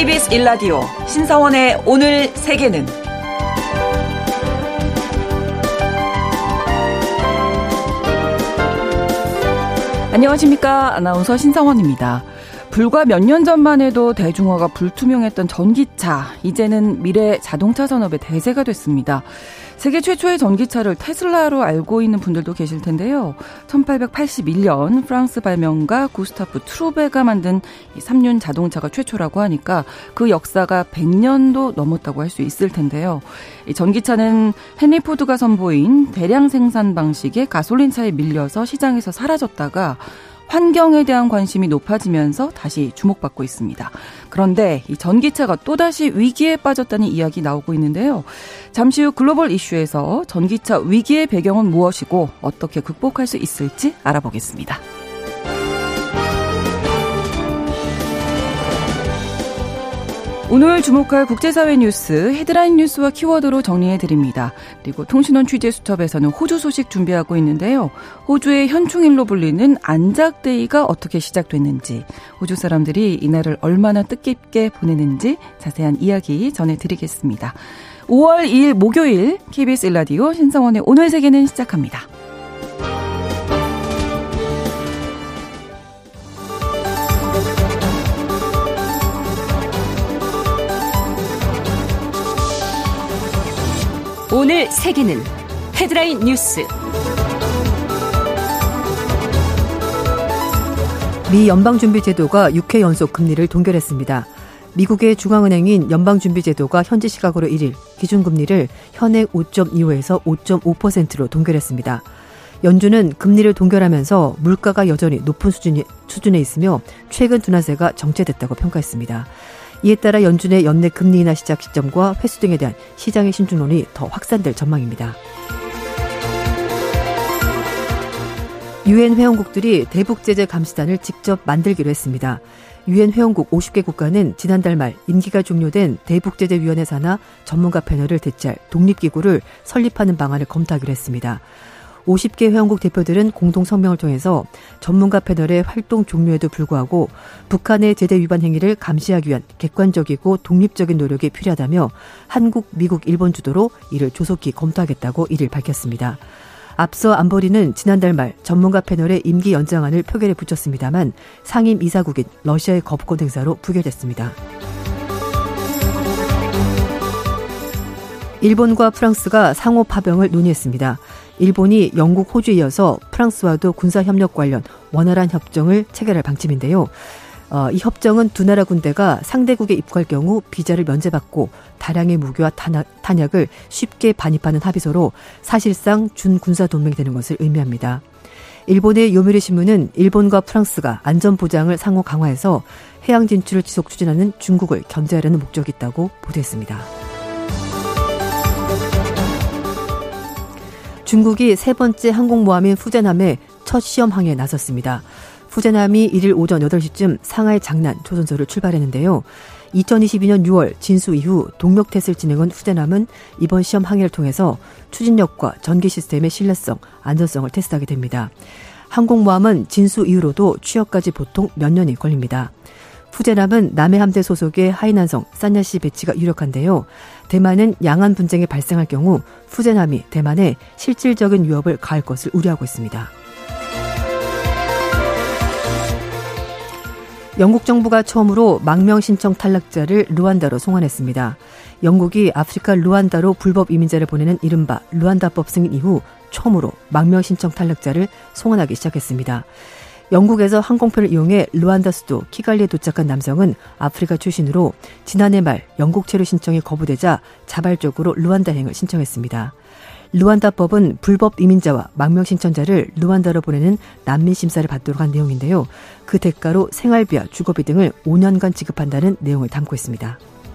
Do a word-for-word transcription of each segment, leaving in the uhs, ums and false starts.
케이비에스 일 라디오 신성원의 오늘 세계는 안녕하십니까. 아나운서 신성원입니다. 불과 몇 년 전만 해도 대중화가 불투명했던 전기차, 이제는 미래 자동차 산업의 대세가 됐습니다. 세계 최초의 전기차를 테슬라로 알고 있는 분들도 계실 텐데요. 천팔백팔십일 년 프랑스 발명가 구스타프 트루베가 만든 이 삼륜 자동차가 최초라고 하니까 그 역사가 백 년도 넘었다고 할 수 있을 텐데요. 이 전기차는 헨리 포드가 선보인 대량 생산 방식의 가솔린차에 밀려서 시장에서 사라졌다가 환경에 대한 관심이 높아지면서 다시 주목받고 있습니다. 그런데 이 전기차가 또다시 위기에 빠졌다는 이야기 나오고 있는데요. 잠시 후 글로벌 이슈에서 전기차 위기의 배경은 무엇이고 어떻게 극복할 수 있을지 알아보겠습니다. 오늘 주목할 국제사회 뉴스 헤드라인 뉴스와 키워드로 정리해드립니다. 그리고 통신원 취재수첩에서는 호주 소식 준비하고 있는데요. 호주의 현충일로 불리는 안작데이가 어떻게 시작됐는지, 호주 사람들이 이날을 얼마나 뜻깊게 보내는지 자세한 이야기 전해드리겠습니다. 오월 이일 목요일 케이비에스 일 라디오 신성원의 오늘 세계는 시작합니다. 오늘 세계는 헤드라인 뉴스. 미 연방준비제도가 육 회 연속 금리를 동결했습니다. 미국의 중앙은행인 연방준비제도가 현지 시각으로 일 일 기준금리를 현행 오 점 이오에서 오 점 오 퍼센트로 동결했습니다. 연준은 금리를 동결하면서 물가가 여전히 높은 수준이, 수준에 있으며 최근 둔화세가 정체됐다고 평가했습니다. 이에 따라 연준의 연내 금리 인하 시작 시점과 횟수 등에 대한 시장의 신중론이 더 확산될 전망입니다. 유엔 회원국들이 대북제재 감시단을 직접 만들기로 했습니다. 유엔 회원국 오십 개 국가는 지난달 말 임기가 종료된 대북제재위원회 산하 전문가 패널을 대체할 독립기구를 설립하는 방안을 검토하기로 했습니다. 오십 개 회원국 대표들은 공동 성명을 통해서 전문가 패널의 활동 종료에도 불구하고 북한의 제재 위반 행위를 감시하기 위한 객관적이고 독립적인 노력이 필요하다며 한국, 미국, 일본 주도로 이를 조속히 검토하겠다고 일 일 밝혔습니다. 앞서 안보리는 지난달 말 전문가 패널의 임기 연장안을 표결에 붙였습니다만 상임 이사국인 러시아의 거부권 행사로 부결됐습니다. 일본과 프랑스가 상호 파병을 논의했습니다. 일본이 영국, 호주에 이어서 프랑스와도 군사협력 관련 원활한 협정을 체결할 방침인데요. 어, 이 협정은 두 나라 군대가 상대국에 입국할 경우 비자를 면제받고 다량의 무기와 탄약, 탄약을 쉽게 반입하는 합의서로 사실상 준군사동맹이 되는 것을 의미합니다. 일본의 요미우리 신문은 일본과 프랑스가 안전보장을 상호 강화해서 해양 진출을 지속 추진하는 중국을 견제하려는 목적이 있다고 보도했습니다. 중국이 세 번째 항공모함인 푸젠함의 첫 시험항해에 나섰습니다. 푸젠함이 일 일 오전 여덟 시쯤 상하이 장난 조선소를 출발했는데요. 이천이십이 년 유월 진수 이후 동력 테스트를 진행한 푸젠함은 이번 시험 항해를 통해서 추진력과 전기 시스템의 신뢰성, 안전성을 테스트하게 됩니다. 항공모함은 진수 이후로도 취역까지 보통 몇 년이 걸립니다. 푸젠함은 남해 함대 소속의 하이난성, 산야시 배치가 유력한데요. 대만은 양안 분쟁이 발생할 경우 푸젠함이 대만에 실질적인 위협을 가할 것을 우려하고 있습니다. 영국 정부가 처음으로 망명 신청 탈락자를 루안다로 송환했습니다. 영국이 아프리카 루안다로 불법 이민자를 보내는 이른바 루안다법 승인 이후 처음으로 망명 신청 탈락자를 송환하기 시작했습니다. 영국에서 항공편을 이용해 루안다 수도 키갈리에 도착한 남성은 아프리카 출신으로 지난해 말 영국 체류 신청이 거부되자 자발적으로 루안다행을 신청했습니다. 루안다법은 불법 이민자와 망명 신청자를 루안다로 보내는 난민 심사를 받도록 한 내용인데요. 그 대가로 생활비와 주거비 등을 오 년간 지급한다는 내용을 담고 있습니다.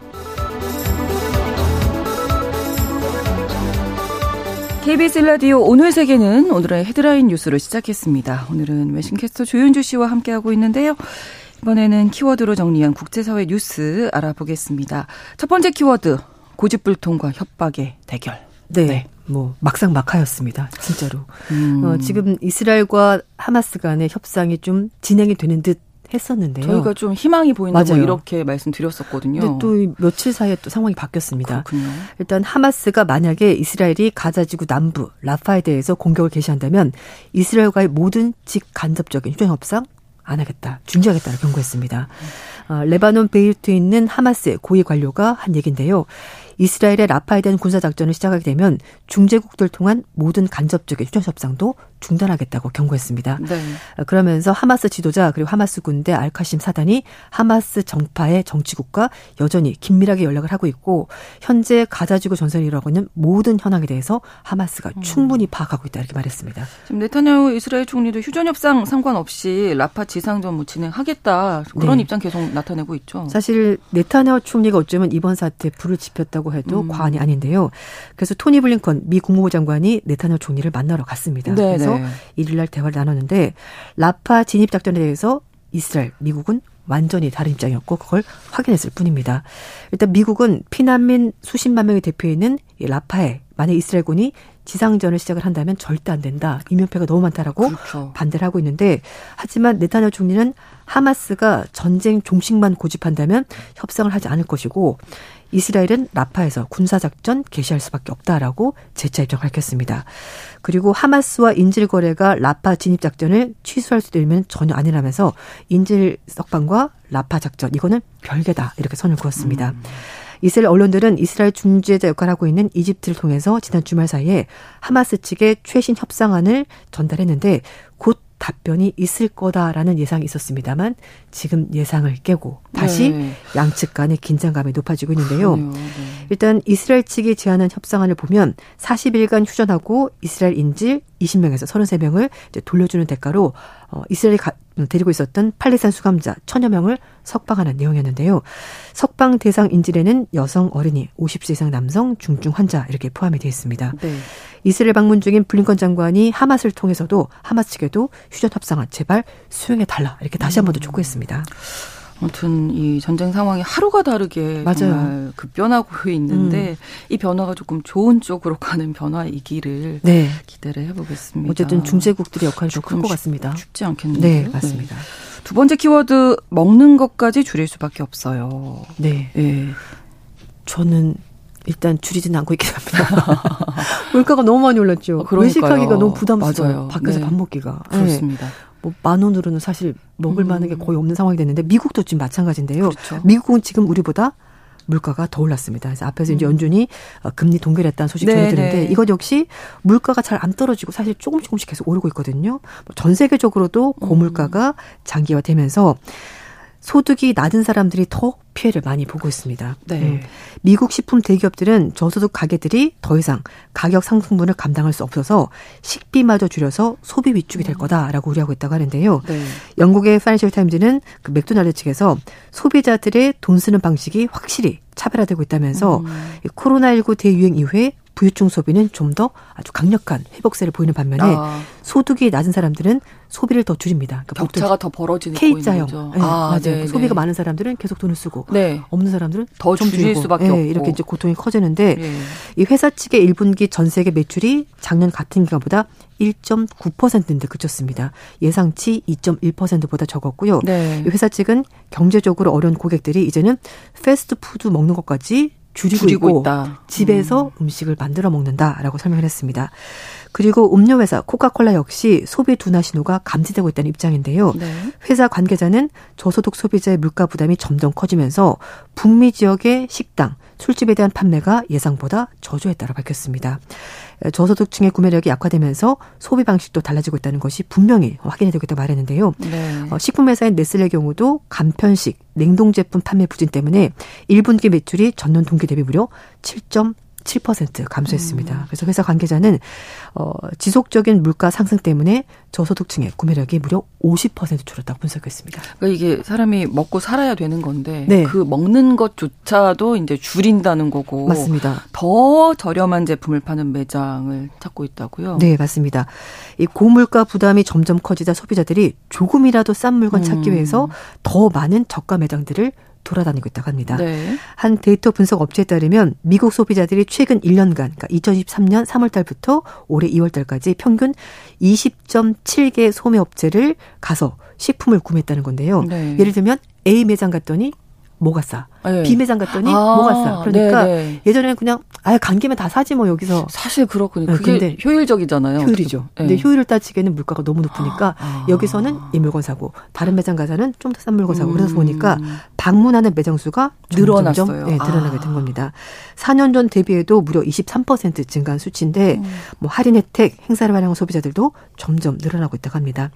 케이비에스 일 라디오 오늘 세계는 오늘의 헤드라인 뉴스를 시작했습니다. 오늘은 외신캐스터 조윤주 씨와 함께하고 있는데요. 이번에는 키워드로 정리한 국제사회 뉴스 알아보겠습니다. 첫 번째 키워드, 고집불통과 협박의 대결. 네. 네. 뭐 막상 막하였습니다. 진짜로. 음. 어, 지금 이스라엘과 하마스 간의 협상이 좀 진행이 되는 듯 했었는데요. 저희가 좀 희망이 보인다 뭐 이렇게 말씀드렸었거든요. 근데 또 며칠 사이에 또 상황이 바뀌었습니다. 그렇군요. 일단 하마스가 만약에 이스라엘이 가자지구 남부 라파에 대해서 공격을 개시한다면 이스라엘과의 모든 직간접적인 휴전 협상 안 하겠다, 중지하겠다고 경고했습니다. 어, 레바논 베이루트에 있는 하마스의 고위 관료가 한 얘기인데요. 이스라엘의 라파에 대한 군사작전을 시작하게 되면 중재국들 통한 모든 간접적인 휴전 협상도 중단하겠다고 경고했습니다. 네. 그러면서 하마스 지도자 그리고 하마스 군대 알카심 사단이 하마스 정파의 정치국과 여전히 긴밀하게 연락을 하고 있고 현재 가자지구 전선이 일어나고 있는 모든 현황에 대해서 하마스가 음. 충분히 파악하고 있다 이렇게 말했습니다. 지금 네타냐후 이스라엘 총리도 휴전 협상 상관없이 라파 지상전 뭐 진행하겠다 그런 네. 입장 계속 나타내고 있죠. 사실 네타냐후 총리가 어쩌면 이번 사태에 불을 지폈다고 해도 음. 과언이 아닌데요. 그래서 토니 블링컨 미 국무부 장관이 네타냐후 총리를 만나러 갔습니다. 네, 그래서 네. 일일날 대화를 나눴는데 라파 진입 작전에 대해서 이스라엘, 미국은 완전히 다른 입장이었고 그걸 확인했을 뿐입니다. 일단 미국은 피난민 수십만 명이 대표해 있는 이 라파에 만약 이스라엘군이 지상전을 시작을 한다면 절대 안 된다. 인명피해가 너무 많다라고 그렇죠. 반대를 하고 있는데 하지만 네타냐후 총리는 하마스가 전쟁 종식만 고집한다면 협상을 하지 않을 것이고 이스라엘은 라파에서 군사작전 개시할 수밖에 없다라고 재차 입장 밝혔습니다. 그리고 하마스와 인질 거래가 라파 진입작전을 취소할 수도 있으면 전혀 아니라면서 인질 석방과 라파 작전 이거는 별개다 이렇게 선을 그었습니다. 음. 이스라엘 언론들은 이스라엘 중재자 역할을 하고 있는 이집트를 통해서 지난 주말 사이에 하마스 측에 최신 협상안을 전달했는데 곧 답변이 있을 거다라는 예상이 있었습니다만 지금 예상을 깨고 다시 네. 양측 간의 긴장감이 높아지고 있는데요. 네. 일단 이스라엘 측이 제안한 협상안을 보면 사십 일간 휴전하고 이스라엘 인질 이십 명에서 서른세 명을 이제 돌려주는 대가로 어, 이스라엘이 가, 데리고 있었던 팔레스타인 수감자 천여 명을 석방하는 내용이었는데요. 석방 대상 인질에는 여성, 어린이, 오십 세 이상 남성, 중증 환자 이렇게 포함이 되어 있습니다. 네. 이스라엘 방문 중인 블링컨 장관이 하마스를 통해서도 하마스 측에도 휴전 협상안 제발 수용해달라 이렇게 다시 한 번 더 촉구했습니다. 아무튼 이 전쟁 상황이 하루가 다르게 맞아요. 정말 급변하고 있는데 음. 이 변화가 조금 좋은 쪽으로 가는 변화이기를 네. 기대를 해보겠습니다. 어쨌든 중재국들의 역할이 좀 클 것 같습니다. 쉽지 않겠네요. 네, 맞습니다. 네. 두 번째 키워드 먹는 것까지 줄일 수밖에 없어요. 네. 네. 저는 일단 줄이지는 않고 있긴 합니다. 물가가 너무 많이 올랐죠. 어, 외식하기가 너무 부담스러워요. 맞아요. 밖에서 네. 밥 먹기가. 그렇습니다. 네. 뭐 만 원으로는 사실 먹을 음. 만한 게 거의 없는 상황이 됐는데 미국도 지금 마찬가지인데요. 그렇죠. 미국은 지금 우리보다 물가가 더 올랐습니다. 그래서 앞에서 음. 이제 연준이 금리 동결했다는 소식 전해드렸는데 이것 역시 물가가 잘 안 떨어지고 사실 조금 조금씩 계속 오르고 있거든요. 전 세계적으로도 고물가가 음. 장기화되면서 소득이 낮은 사람들이 더 피해를 많이 보고 있습니다. 네. 음. 미국 식품 대기업들은 저소득 가게들이 더 이상 가격 상승분을 감당할 수 없어서 식비마저 줄여서 소비 위축이 될 거다라고 우려하고 있다고 하는데요. 네. 영국의 파이낸셜 타임즈는 그 맥도날드 측에서 소비자들의 돈 쓰는 방식이 확실히 차별화되고 있다면서 음. 코로나십구 대유행 이후에 부유층 소비는 좀 더 아주 강력한 회복세를 보이는 반면에 아. 소득이 낮은 사람들은 소비를 더 줄입니다. 그러니까 격차가 더 벌어지는 K자형. 거죠. 네, 아, 맞아요. 네, 소비가 네. 많은 사람들은 계속 돈을 쓰고 네. 없는 사람들은 더 좀 줄일 수밖에 네, 없고 이렇게 이제 고통이 커지는데 네. 이 회사 측의 일 분기 전 세계 매출이 작년 같은 기간보다 일 점 구 퍼센트인데 그쳤습니다. 예상치 이 점 일 퍼센트보다 적었고요. 네. 이 회사 측은 경제적으로 어려운 고객들이 이제는 패스트푸드 먹는 것까지 줄이고, 줄이고 있고 있다. 집에서 음. 음식을 만들어 먹는다라고 설명을 했습니다. 그리고 음료회사 코카콜라 역시 소비 둔화 신호가 감지되고 있다는 입장인데요. 네. 회사 관계자는 저소득 소비자의 물가 부담이 점점 커지면서 북미 지역의 식당, 술집에 대한 판매가 예상보다 저조했다고 밝혔습니다. 저소득층의 구매력이 약화되면서 소비 방식도 달라지고 있다는 것이 분명히 확인이 되고 있다고 말했는데요. 네. 어, 식품회사인 네슬레의 경우도 간편식, 냉동제품 판매 부진 때문에 일 분기 매출이 전년 동기 대비 무려 칠 점 칠 퍼센트 감소했습니다. 음. 그래서 회사 관계자는 어, 지속적인 물가 상승 때문에 저소득층의 구매력이 무려 오십 퍼센트 줄었다고 분석했습니다. 그러니까 이게 사람이 먹고 살아야 되는 건데 네. 그 먹는 것조차도 이제 줄인다는 거고 맞습니다. 더 저렴한 제품을 파는 매장을 찾고 있다고요? 네, 맞습니다. 이 고물가 부담이 점점 커지자 소비자들이 조금이라도 싼 물건 찾기 위해서 더 많은 저가 매장들을 돌아다니고 있다고 합니다. 네. 한 데이터 분석 업체에 따르면 미국 소비자들이 최근 일 년간 그러니까 이천이십삼 년 삼월 달부터 올해 이월 달까지 평균 이십 점 칠 개 소매업체를 가서 식품을 구매했다는 건데요. 네. 예를 들면 A 매장 갔더니 뭐가 싸. 네. B 매장 갔더니 아, 뭐가 싸. 그러니까 네네. 예전에는 그냥 아예 간 김에 다 사지 뭐 여기서. 사실 그렇군요. 그게 네, 효율적이잖아요. 효율이죠. 네. 근데 효율을 따지기에는 물가가 너무 높으니까 아. 여기서는 이 물건 사고 다른 매장 가서는 좀 더 싼 물건 사고. 음. 그래서 보니까 방문하는 매장 수가 늘어났어요. 점점, 네, 늘어나게 아. 된 겁니다. 사 년 전 대비해도 무려 이십삼 퍼센트 증가한 수치인데 음. 뭐 할인 혜택, 행사를 활용한 소비자들도 점점 늘어나고 있다고 합니다.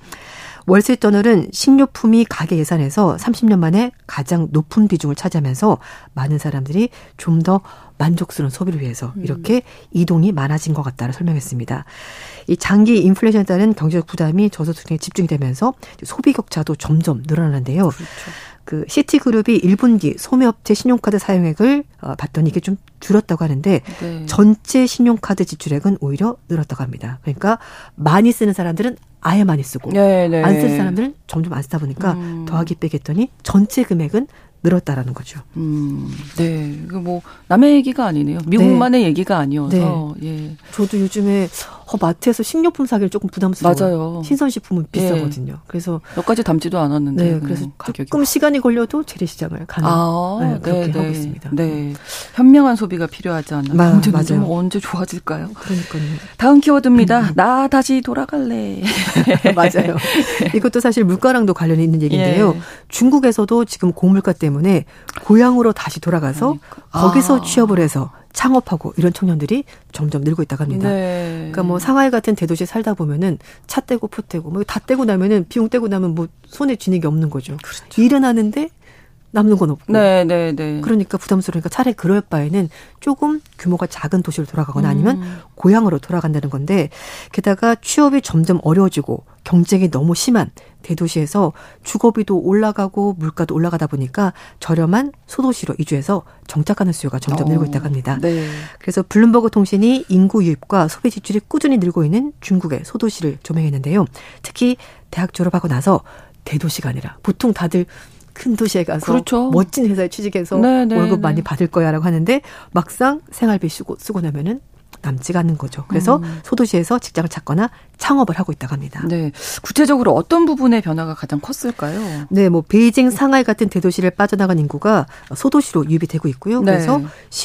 월스트리트저널은 식료품이 가계 예산에서 삼십 년 만에 가장 높은 비중을 차지하면서 많은 사람들이 좀 더 만족스러운 소비를 위해서 이렇게 음. 이동이 많아진 것 같다고 설명했습니다. 이 장기 인플레이션에 따른 경제적 부담이 저소득층에 집중이 되면서 소비 격차도 점점 늘어나는데요. 그렇죠. 그 시티그룹이 일 분기 소매업체 신용카드 사용액을 어, 봤더니 이게 좀 줄었다고 하는데 네. 전체 신용카드 지출액은 오히려 늘었다고 합니다. 그러니까 많이 쓰는 사람들은 아예 많이 쓰고 네, 네. 안 쓸 사람들은 점점 안 쓰다 보니까 음. 더하기 빼기 했더니 전체 금액은 늘었다라는 거죠. 음, 네. 이거 뭐 남의 얘기가 아니네요. 미국만의 네. 얘기가 아니어서. 네. 예. 저도 요즘에 어, 마트에서 식료품 사기를 조금 부담스러워요. 맞아요. 신선식품은 비싸거든요. 예. 그래서 몇 가지 담지도 않았는데. 네, 그래서 가격이 조금 시간이 걸려도 재래시장을 가는 아, 네, 그렇게 네, 하고 있습니다. 네, 현명한 소비가 필요하지 않나. 마, 언제, 맞아요. 언제 좋아질까요? 그러니까요. 다음 키워드입니다. 나 다시 돌아갈래. 맞아요. 이것도 사실 물가랑도 관련이 있는 얘기인데요. 예. 중국에서도 지금 고물가 때문에 고향으로 다시 돌아가서 그러니까. 거기서 아. 취업을 해서 창업하고 이런 청년들이 점점 늘고 있다고 합니다. 네. 그러니까 뭐 상하이 같은 대도시에 살다 보면은 차 떼고 포 떼고 뭐 다 떼고 나면은 비용 떼고 나면 뭐 손에 쥐는 게 없는 거죠. 그렇죠. 일은 하는데 남는 건 없고. 네, 네, 네. 그러니까 부담스러우니까 차라리 그럴 바에는 조금 규모가 작은 도시로 돌아가거나 아니면 음. 고향으로 돌아간다는 건데 게다가 취업이 점점 어려워지고 경쟁이 너무 심한 대도시에서 주거비도 올라가고 물가도 올라가다 보니까 저렴한 소도시로 이주해서 정착하는 수요가 점점 어, 늘고 있다고 합니다. 네. 그래서 블룸버그 통신이 인구 유입과 소비 지출이 꾸준히 늘고 있는 중국의 소도시를 조명했는데요. 특히 대학 졸업하고 나서 대도시가 아니라 보통 다들 큰 도시에 가서 그렇죠. 멋진 회사에 취직해서 네네, 월급 네. 많이 받을 거야라고 하는데 막상 생활비 쓰고, 쓰고 나면은 남지가 않는 거죠. 그래서 음. 소도시에서 직장을 찾거나 창업을 하고 있다고 합니다. 네, 구체적으로 어떤 부분의 변화가 가장 컸을까요? 네, 뭐 베이징, 상하이 같은 대도시를 빠져나간 인구가 소도시로 유입이 되고 있고요. 네. 그래서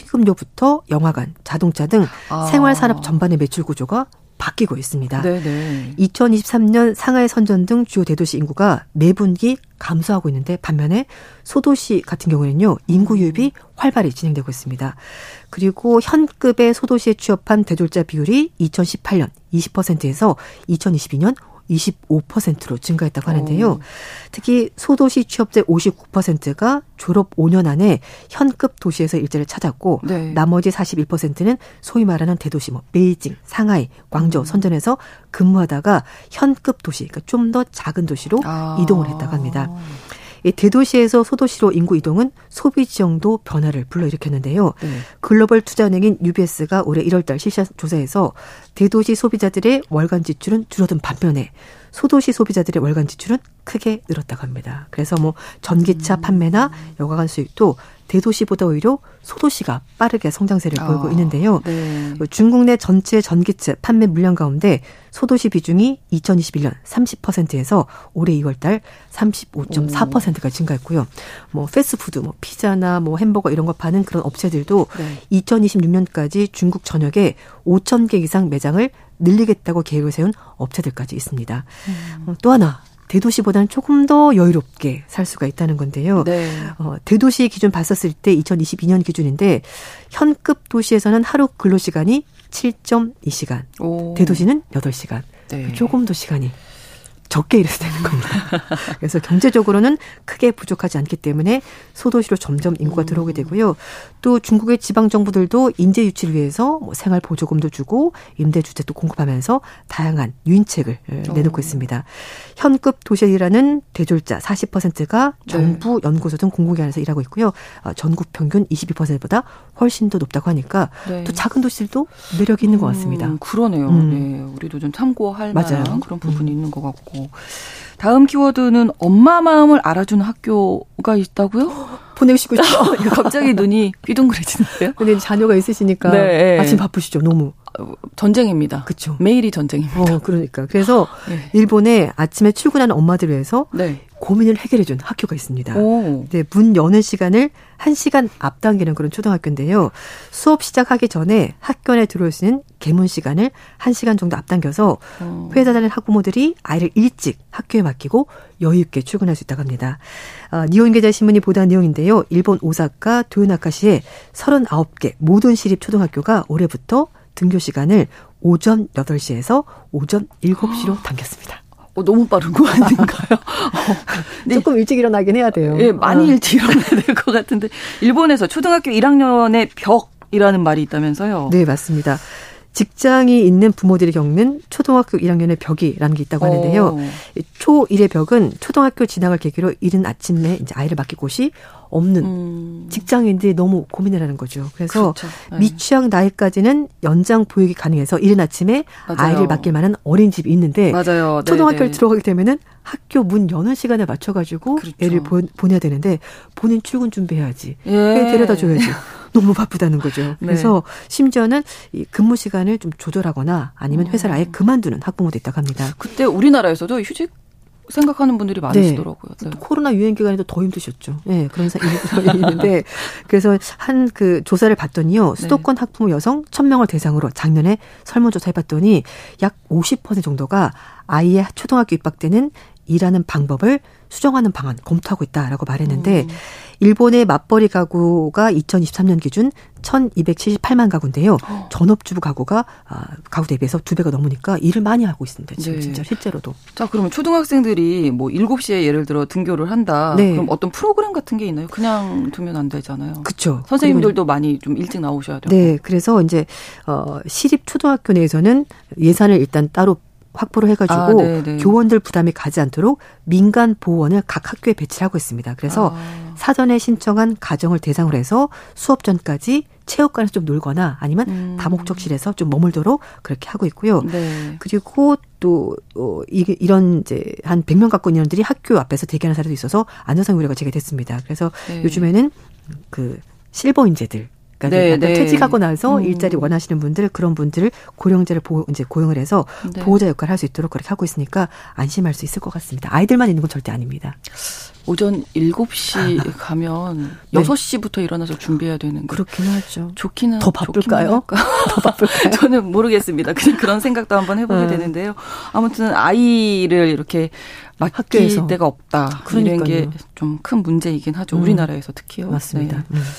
식음료부터 영화관, 자동차 등 아. 생활산업 전반의 매출 구조가 바뀌고 있습니다. 네네. 이천이십삼 년 상하이, 선전 등 주요 대도시 인구가 매분기 감소하고 있는데 반면에 소도시 같은 경우에는요. 인구 유입이 활발히 진행되고 있습니다. 그리고 현급의 소도시에 취업한 대졸자 비율이 이천십팔 년 이십 퍼센트에서 이천이십이 년 이십오 퍼센트로 증가했다고 하는데요. 오. 특히 소도시 취업자 오십구 퍼센트가 졸업 오 년 안에 현급 도시에서 일자리를 찾았고 네. 나머지 사십일 퍼센트는 소위 말하는 대도시 뭐 베이징, 상하이, 광저우, 음. 선전에서 근무하다가 현급 도시, 그러니까 좀 더 작은 도시로 아. 이동을 했다고 합니다. 이 대도시에서 소도시로 인구 이동은 소비 지형도 변화를 불러일으켰는데요. 네. 글로벌 투자은행인 유비에스가 올해 일월 달 실시한 조사에서 대도시 소비자들의 월간 지출은 줄어든 반면에 소도시 소비자들의 월간 지출은 크게 늘었다고 합니다. 그래서 뭐 전기차 판매나 여가관 수익도 대도시보다 오히려 소도시가 빠르게 성장세를 보이고 아, 있는데요. 네. 중국 내 전체 전기차 판매 물량 가운데 소도시 비중이 이천이십일 년 삼십 퍼센트에서 올해 이월 달 삼십오 점 사 퍼센트가 증가했고요. 뭐 패스트푸드, 뭐 피자나 뭐 햄버거 이런 거 파는 그런 업체들도 네. 이천이십육 년까지 중국 전역에 오천 개 이상 매장을 늘리겠다고 계획을 세운 업체들까지 있습니다. 음. 또 하나. 대도시보다는 조금 더 여유롭게 살 수가 있다는 건데요. 네. 어, 대도시 기준 봤었을 때 이천이십이 년 기준인데 현급 도시에서는 하루 근로시간이 칠 점 이 시간, 오. 대도시는 여덟 시간. 네. 조금 더 시간이 적게 일해서 되는 겁니다. 그래서 경제적으로는 크게 부족하지 않기 때문에 소도시로 점점 인구가 들어오게 되고요. 또 중국의 지방 정부들도 인재 유치를 위해서 뭐 생활 보조금도 주고 임대주택도 공급하면서 다양한 유인책을 내놓고 있습니다. 현급 도시라는 대졸자 사십 퍼센트가 정부, 네. 연구소 등 공공기관에서 일하고 있고요. 전국 평균 이십이 퍼센트보다 훨씬 더 높다고 하니까 네. 또 작은 도시들도 매력이 있는 것 같습니다. 음, 그러네요. 음. 네, 우리도 좀 참고할 맞아요. 만한 그런 부분이 음. 있는 것 같고. 다음 키워드는 엄마 마음을 알아주는 학교가 있다고요? 보내시고 싶죠. 갑자기 눈이 삐둥그레지는데요. 근데 자녀가 있으시니까 네. 아침 바쁘시죠. 너무. 전쟁입니다. 그렇죠. 매일이 전쟁입니다. 어, 그러니까. 그래서 네. 일본에 아침에 출근하는 엄마들 위해서 네. 고민을 해결해 준 학교가 있습니다. 오. 네, 문 여는 시간을 한 시간 앞당기는 그런 초등학교인데요. 수업 시작하기 전에 학교 안에 들어올 수 있는 개문 시간을 한 시간 정도 앞당겨서 어. 회사 다니는 학부모들이 아이를 일찍 학교에 맡기고 여유 있게 출근할 수 있다고 합니다. 어, 니혼게자신문이 보도한 내용인데요. 일본 오사카 도요나카시의 서른아홉 개 모든 시립 초등학교가 올해부터 등교 시간을 오전 여덟 시에서 오전 일곱 시로 당겼습니다. 어, 너무 빠른 거 아닌가요? 어, 네. 조금 일찍 일어나긴 해야 돼요. 예, 많이 어. 일찍 일어나야 될 것 같은데 일본에서 초등학교 일 학년의 벽이라는 말이 있다면서요? 네, 맞습니다. 직장이 있는 부모들이 겪는 초등학교 일 학년의 벽이라는 게 있다고 하는데요. 오. 초일의 벽은 초등학교 진학을 계기로 이른 아침에 이제 아이를 맡길 곳이 없는 음. 직장인들이 너무 고민을 하는 거죠. 그래서 그렇죠. 네. 미취학 나이까지는 연장 보육이 가능해서 이른 아침에 맞아요. 아이를 맡길 만한 어린이집이 있는데 맞아요. 초등학교를 들어가게 되면은 학교 문 여는 시간에 맞춰가지고 그렇죠. 애를 보, 보내야 되는데 본인 출근 준비해야지. 예. 애 데려다 줘야지. 너무 바쁘다는 거죠. 그래서 네. 심지어는 이 근무 시간을 좀 조절하거나 아니면 회사를 아예 그만두는 학부모도 있다고 합니다. 그때 우리나라에서도 휴직 생각하는 분들이 많으시더라고요. 네. 네. 코로나 유행 기간에도 더 힘드셨죠. 네, 그런 일이 있는데 그래서 한 그 조사를 봤더니요. 수도권 네. 학부모 여성 천 명을 대상으로 작년에 설문조사 해봤더니 약 오십 퍼센트 정도가 아이의 초등학교 입학 때는 일하는 방법을 수정하는 방안 검토하고 있다라고 말했는데 음. 일본의 맞벌이 가구가 이천이십삼 년 기준 천이백칠십팔만 가구인데요. 어. 전업주부 가구가 가구 대비해서 두 배가 넘으니까 일을 많이 하고 있습니다. 지금 네. 진짜 실제로도. 자, 그러면 초등학생들이 뭐 일곱 시에 예를 들어 등교를 한다. 네. 그럼 어떤 프로그램 같은 게 있나요? 그냥 두면 안 되잖아요. 그렇죠. 선생님들도 많이 좀 일찍 나오셔야 돼요. 네, 그래서 이제 어, 시립 초등학교 내에서는 예산을 일단 따로 확보를 해가지고 아, 교원들 부담이 가지 않도록 민간 보호원을 각 학교에 배치를 하고 있습니다. 그래서 아. 사전에 신청한 가정을 대상으로 해서 수업 전까지 체육관에서 좀 놀거나 아니면 음. 다목적실에서 좀 머물도록 그렇게 하고 있고요. 네. 그리고 또 어, 이게 이런 이제 한 백 명 갖고 있는 인원들이 학교 앞에서 대기하는 사례도 있어서 안전상 우려가 제기됐습니다. 그래서 네. 요즘에는 그 실버 인재들 네, 네. 퇴직하고 나서 음. 일자리 원하시는 분들 그런 분들을 고령자를 보, 이제 고용을 해서 네. 보호자 역할을 할 수 있도록 그렇게 하고 있으니까 안심할 수 있을 것 같습니다. 아이들만 있는 건 절대 아닙니다. 오전 일곱 시 가면 네. 여섯 시부터 일어나서 준비해야 되는 거. 그렇긴 하죠. 좋기는 더 바쁠까요? 더 바쁠까요? 저는 모르겠습니다. 그냥 그런 생각도 한번 해보게 음. 되는데요. 아무튼 아이를 이렇게 맡길 학교에서. 데가 없다. 그러니까요. 이런 게 좀 큰 문제이긴 하죠. 음. 우리나라에서 특히요. 맞습니다. 네. 음.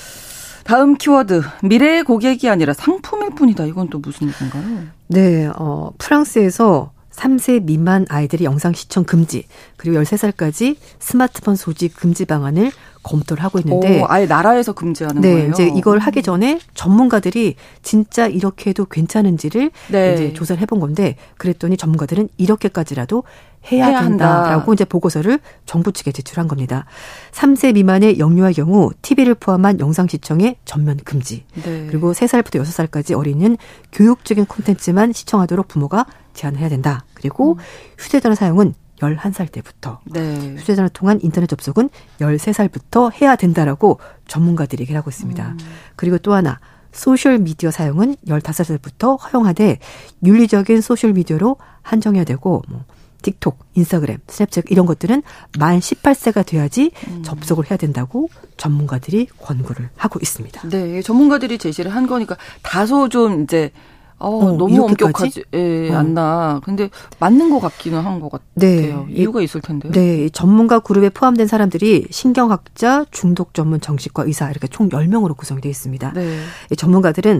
다음 키워드, 미래의 고객이 아니라 상품일 뿐이다. 이건 또 무슨 얘기인가요? 네, 어, 프랑스에서 삼 세 미만 아이들이 영상 시청 금지, 그리고 열세 살까지 스마트폰 소지 금지 방안을 검토를 하고 있는데. 오, 아예 나라에서 금지하는 네, 거예요? 이제 이걸 하기 전에 전문가들이 진짜 이렇게 해도 괜찮은지를 네. 이제 조사를 해본 건데, 그랬더니 전문가들은 이렇게까지라도 해야, 해야 된다라고 한다. 이제 보고서를 정부 측에 제출한 겁니다. 삼 세 미만의 영유아의 경우 티비를 포함한 영상 시청에 전면 금지. 네. 그리고 세 살부터 여섯 살까지 어린이는 교육적인 콘텐츠만 시청하도록 부모가 제한을 해야 된다. 그리고 음. 휴대전화 사용은 열한 살 때부터 네. 휴대전화 통한 인터넷 접속은 열세 살부터 해야 된다라고 전문가들이 얘기를 하고 있습니다. 음. 그리고 또 하나. 소셜미디어 사용은 열다섯 살부터 허용하되 윤리적인 소셜미디어로 한정해야 되고 뭐 틱톡, 인스타그램, 스냅챗 이런 것들은 만 십팔 세가 돼야지 음. 접속을 해야 된다고 전문가들이 권고를 하고 있습니다. 네, 전문가들이 제시를 한 거니까 다소 좀 이제 어, 어, 너무 엄격하지 예, 어. 않나. 근데 맞는 것 같기는 한 것 같아요. 네. 이유가 있을 텐데요. 네, 전문가 그룹에 포함된 사람들이 신경학자, 중독 전문 정신과 의사 이렇게 총 열 명으로 구성이 되어 있습니다. 네. 전문가들은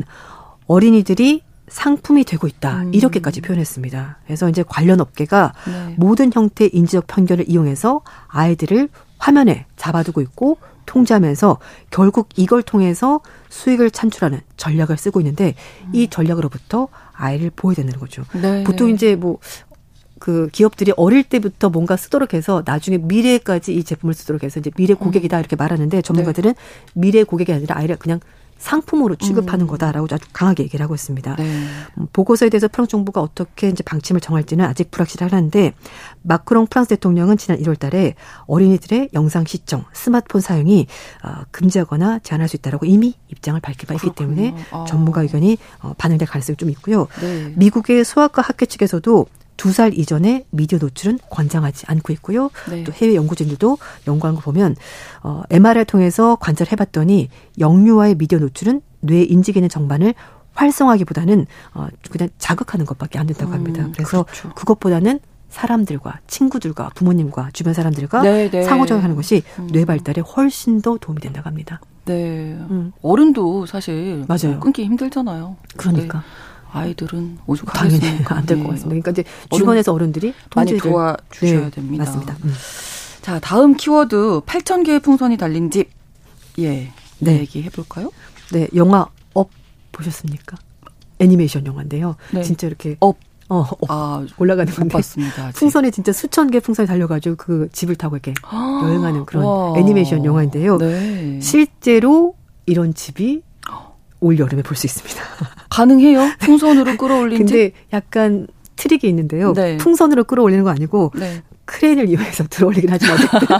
어린이들이 상품이 되고 있다. 음. 이렇게까지 표현했습니다. 그래서 이제 관련 업계가 네. 모든 형태의 인지적 편견을 이용해서 아이들을 화면에 잡아두고 있고 통제하면서 결국 이걸 통해서 수익을 창출하는 전략을 쓰고 있는데 음. 이 전략으로부터 아이를 보호해야 되는 거죠. 네. 보통 이제 뭐 그 기업들이 어릴 때부터 뭔가 쓰도록 해서 나중에 미래까지 이 제품을 쓰도록 해서 이제 미래 고객이다 이렇게 말하는데 전문가들은 네. 미래 고객이 아니라 아이를 그냥 상품으로 취급하는 음. 거다라고 아주 강하게 얘기를 하고 있습니다. 네. 보고서에 대해서 프랑스 정부가 어떻게 이제 방침을 정할지는 아직 불확실하는데 마크롱 프랑스 대통령은 지난 일월 달에 어린이들의 영상 시청, 스마트폰 사용이 금지하거나 제한할 수 있다라고 이미 입장을 밝힌 바 있기 그렇군요. 때문에 아. 전문가 의견이 반영될 가능성이 좀 있고요. 네. 미국의 소아과 학회 측에서도 두 살 이전에 미디어 노출은 권장하지 않고 있고요. 네. 또 해외 연구진들도 연구한 거 보면 어, 엠알아이를 통해서 관찰을 해봤더니 영유아의 미디어 노출은 뇌 인지 기능 정반을 활성화하기보다는 어, 그냥 자극하는 것밖에 안 된다고 합니다. 그래서 음, 그렇죠. 그것보다는 사람들과 친구들과 부모님과 주변 사람들과 네, 네. 상호작용하는 것이 음. 뇌 발달에 훨씬 더 도움이 된다고 합니다. 네, 음. 어른도 사실 맞아요. 끊기 힘들잖아요. 그러니까. 네. 아이들은 오죽하겠습니까? 당연히 안 될 것 같습니다. 그러니까 이제 주변에서 어른들이 많이 도와주셔야 네, 됩니다. 맞습니다. 음. 자, 다음 키워드 팔천 개의 풍선이 달린 집. 예, 네. 얘기해 볼까요? 네, 영화 업 보셨습니까? 애니메이션 영화인데요. 네. 진짜 이렇게 업. 어, 업. 아, 올라가는 건데. 못 봤습니다. 아직. 풍선에 진짜 수천 개 풍선이 달려가지고 그 집을 타고 이렇게 여행하는 그런 와. 애니메이션 영화인데요. 네. 실제로 이런 집이 올 여름에 볼 수 있습니다. 가능해요? 풍선으로 끌어올린 근데 집? 약간 트릭이 있는데요. 네. 풍선으로 끌어올리는 거 아니고 네. 크레인을 이용해서 들어올리긴 하지만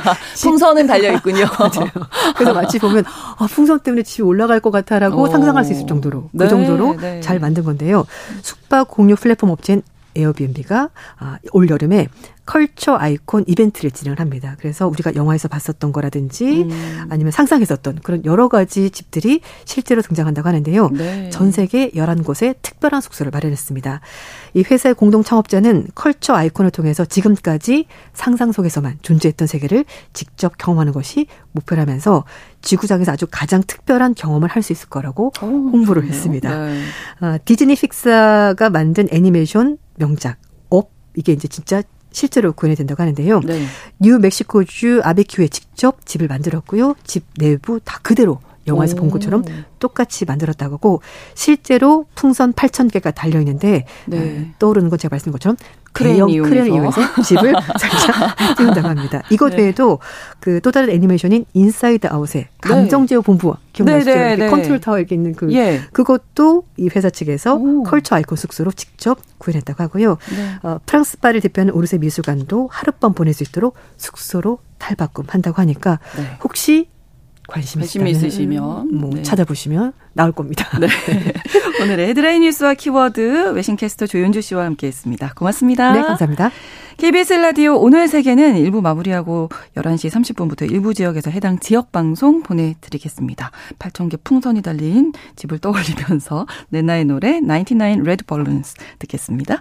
풍선은 달려있군요. 맞아요. 그래서 마치 보면 아, 풍선 때문에 집이 올라갈 것 같아라고 오. 상상할 수 있을 정도로 그 네, 정도로 네. 잘 만든 건데요. 숙박 공유 플랫폼 업체인 에어비앤비가 아, 올 여름에 컬처 아이콘 이벤트를 진행을 합니다. 그래서 우리가 영화에서 봤었던 거라든지 음. 아니면 상상했었던 그런 여러 가지 집들이 실제로 등장한다고 하는데요. 네. 전 세계 열한 곳에 특별한 숙소를 마련했습니다. 이 회사의 공동 창업자는 컬처 아이콘을 통해서 지금까지 상상 속에서만 존재했던 세계를 직접 경험하는 것이 목표라면서 지구상에서 아주 가장 특별한 경험을 할 수 있을 거라고 오, 홍보를 좋네요. 했습니다. 네. 아, 디즈니 픽사가 만든 애니메이션 명작 업, 이게 이제 진짜 실제로 구현이 된다고 하는데요. 네. 뉴멕시코주 아베큐에 직접 집을 만들었고요. 집 내부 다 그대로 영화에서 오. 본 것처럼 똑같이 만들었다고 하고 실제로 풍선 팔천 개가 달려있는데 네. 어, 떠오르는 건 제가 말씀드린 것처럼 크레인 대형 크레인을 이용해서 집을 살짝 띄운다고 합니다. 이것 네. 외에도 그 또 다른 애니메이션인 인사이드 아웃의 감정제어 본부 기억나시죠? 네, 네, 네. 컨트롤 타워에 이렇게 있는 그 예. 그것도 이 회사 측에서 오. 컬처 아이콘 숙소로 직접 구현했다고 하고요. 네. 어, 프랑스 파리를 대표하는 오르세 미술관도 하룻밤 보낼 수 있도록 숙소로 탈바꿈한다고 하니까 네. 혹시 관심, 관심 있으시면 뭐 네. 찾아보시면 나올 겁니다. 네. 오늘의 헤드라인 뉴스와 키워드 외신캐스터 조윤주 씨와 함께했습니다. 고맙습니다. 네, 감사합니다. 케이비에스 라디오 오늘 세계는 일 부 마무리하고 열한 시 삼십 분부터 일부 지역에서 해당 지역 방송 보내드리겠습니다. 팔천 개 풍선이 달린 집을 떠올리면서 넷나의 노래 나인티나인 Red Balloons 듣겠습니다.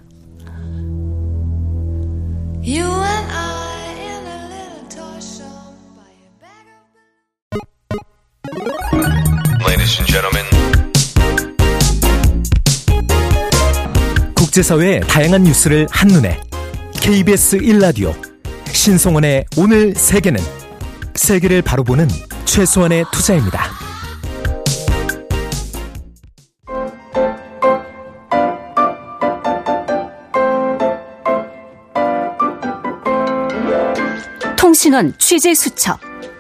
You and I in a little toy shop by a bag of... Ladies and gentlemen. 국제사회의 다양한 뉴스를 한눈에 케이비에스 일 라디오 신성원의 오늘 세계는 세계를 바로 보는 최소한의 투자입니다. 통신원 취재 수첩.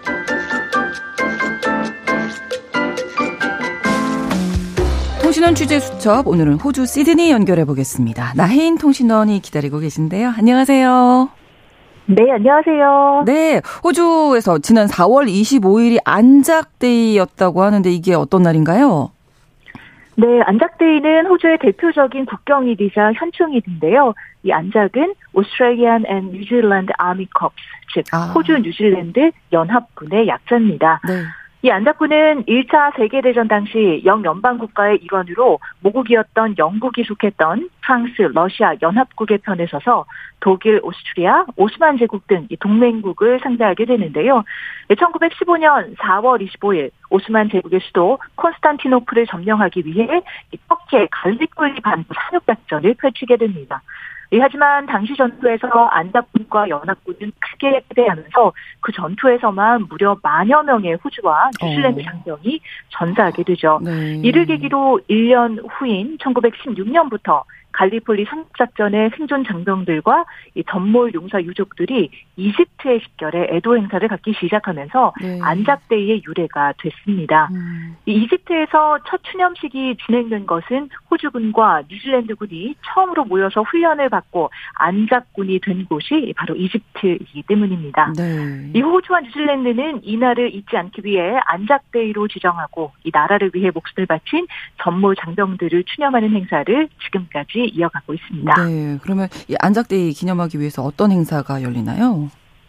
통신원 취재 수첩 오늘은 호주 시드니 연결해 보겠습니다. 나혜인 통신원이 기다리고 계신데요. 안녕하세요. 네, 안녕하세요. 네, 호주에서 지난 사월 이십오일이 안작데이였다고 하는데 이게 어떤 날인가요? 네, 안작데이는 호주의 대표적인 국경일이자 현충일인데요. 이 안작은 Australian and New Zealand Army Corps, 즉 아. 호주 뉴질랜드 연합군의 약자입니다. 네. 이 안작군은 일 차 세계대전 당시 영연방 국가의 일원으로 모국이었던 영국이 속했던 프랑스, 러시아 연합국의 편에 서서 독일, 오스트리아, 오스만 제국 등 이 동맹국을 상대하게 되는데요. 천구백십오년 사월 이십오일 오스만 제국의 수도 콘스탄티노플을 점령하기 위해 이 터키의 갈리폴리 반도 상륙작전을 펼치게 됩니다. 하지만 당시 전투에서 안작군과 연합군은 크게 패배하면서 그 전투에서만 무려 만여 명의 호주와 뉴질랜드 장병이 전사하게 되죠. 네. 이를 계기로 일 년 후인 천구백십육년부터 갈리폴리 상륙작전의 생존 장병들과 이 전몰 용사 유족들이 이집트의 집결에 애도 행사를 갖기 시작하면서 네. 안작데이의 유래가 됐습니다. 음. 이 이집트에서 첫 추념식이 진행된 것은 호주군과 뉴질랜드군이 처음으로 모여서 훈련을 받고 안작군이 된 곳이 바로 이집트이기 때문입니다. 네. 이 호주와 뉴질랜드는 이날을 잊지 않기 위해 안작데이로 지정하고 이 나라를 위해 목숨을 바친 전몰 장병들을 추념하는 행사를 지금까지 이어가고 있습니다. 네, 그러면 이 안작데이 기념하기 위해서 어떤 행사가 열리나요?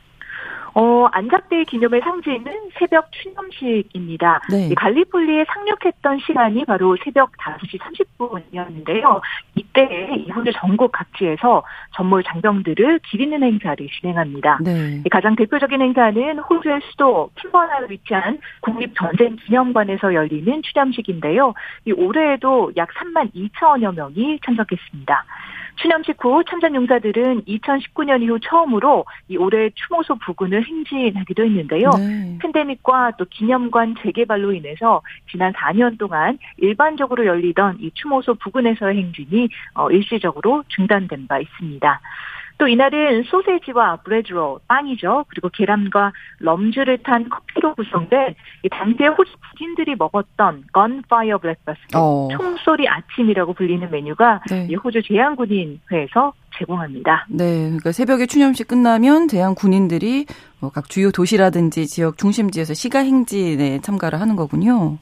어, 안작데이 기념의 상징은 새벽 추념식입니다. 네. 갈리폴리에 상륙했던 시간이 바로 새벽 다섯 시 삼십 분이었는데요. 이때 호주 전국 각지에서 전몰 장병들을 기리는 행사를 진행합니다. 네. 가장 대표적인 행사는 호주의 수도 캔버라에 위치한 국립전쟁기념관에서 열리는 추념식인데요. 이 올해에도 약 삼만 이천여 명이 참석했습니다. 추념식 후 참전 용사들은 이천십구 년 이후 처음으로 이 올해 추모소 부근을 행진하기도 했는데요. 네. 팬데믹과 또 기념관 재개발로 인해서 지난 사 년 동안 일반적으로 열리던 이 추모소 부근에서의 행진이 일시적으로 중단된 바 있습니다. 또 이날은 소세지와 브레드로, 빵이죠. 그리고 계란과 럼주를 탄 커피로 구성된 이 당시에 호주 군인들이 먹었던 건파이어 브렉퍼스트, 어. 총소리 아침이라고 불리는 메뉴가 네. 이 호주 제향군인회에서 제공합니다. 네, 그러니까 새벽에 추념식 끝나면 제향군인들이 뭐 각 주요 도시라든지 지역 중심지에서 시가 행진에 참가를 하는 거군요.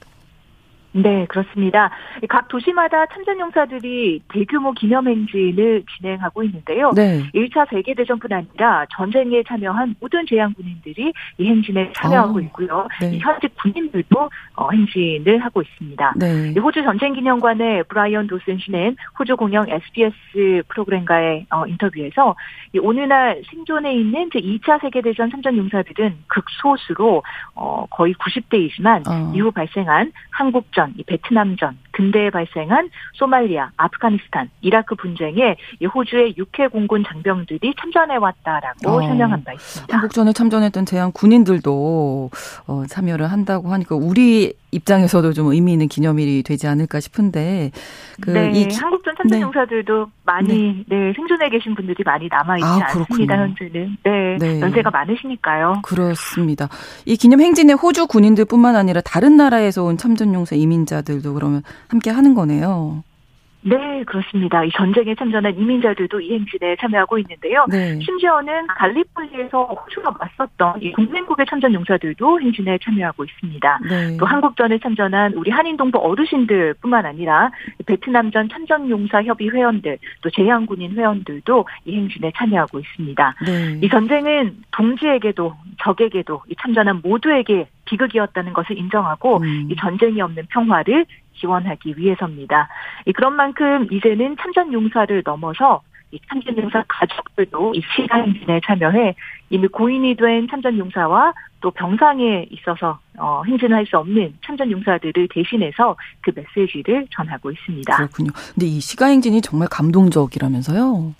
네, 그렇습니다. 각 도시마다 참전 용사들이 대규모 기념행진을 진행하고 있는데요. 네. 일 차 세계대전뿐 아니라 전쟁에 참여한 모든 제향군인들이 이 행진에 참여하고 오, 있고요. 네. 현직 군인들도 행진을 하고 있습니다. 네. 호주 전쟁기념관의 브라이언 도슨 씨는 호주 공영 에스비에스 프로그램과의 인터뷰에서 오늘날 생존해 있는 이 차 세계대전 참전 용사들은 극소수로 거의 구십 대이지만 어. 이후 발생한 한국전, 이 베트남전, 근대에 발생한 소말리아, 아프가니스탄, 이라크 분쟁에 이 호주의 육해 공군 장병들이 참전해왔다라고 어, 설명한 바 있습니다. 한국전에 참전했던 제한 군인들도 어, 참여를 한다고 하니까 우리 입장에서도 좀 의미 있는 기념일이 되지 않을까 싶은데 그 네, 이 한국전 참전 네. 용사들도 많이 네. 네, 생존해 계신 분들이 많이 남아있지 아, 않습니다. 현재는. 네, 네, 연세가 많으시니까요. 그렇습니다. 이 기념 행진에 호주 군인들뿐만 아니라 다른 나라에서 온 참전 용사 이민자들도 그러면 함께 하는 거네요. 네, 그렇습니다. 이 전쟁에 참전한 이민자들도 이 행진에 참여하고 있는데요. 네. 심지어는 갈리폴리에서 호주가 맞섰던 이 동맹국의 참전 용사들도 행진에 참여하고 있습니다. 네. 또 한국전에 참전한 우리 한인동포 어르신들뿐만 아니라 베트남전 참전 용사 협의 회원들, 또 제향군인 회원들도 이 행진에 참여하고 있습니다. 네. 이 전쟁은 동지에게도 적에게도 이 참전한 모두에게 비극이었다는 것을 인정하고 음. 이 전쟁이 없는 평화를 지원하기 위해서입니다. 그런 만큼 이제는 참전 용사를 넘어서 이 참전 용사 가족들도 이 시가 행진에 참여해 이미 고인이 된 참전 용사와 또 병상에 있어서 어, 행진을 할 수 없는 참전 용사들을 대신해서 그 메시지를 전하고 있습니다. 그렇군요. 근데 이 시가 행진이 정말 감동적이라면서요?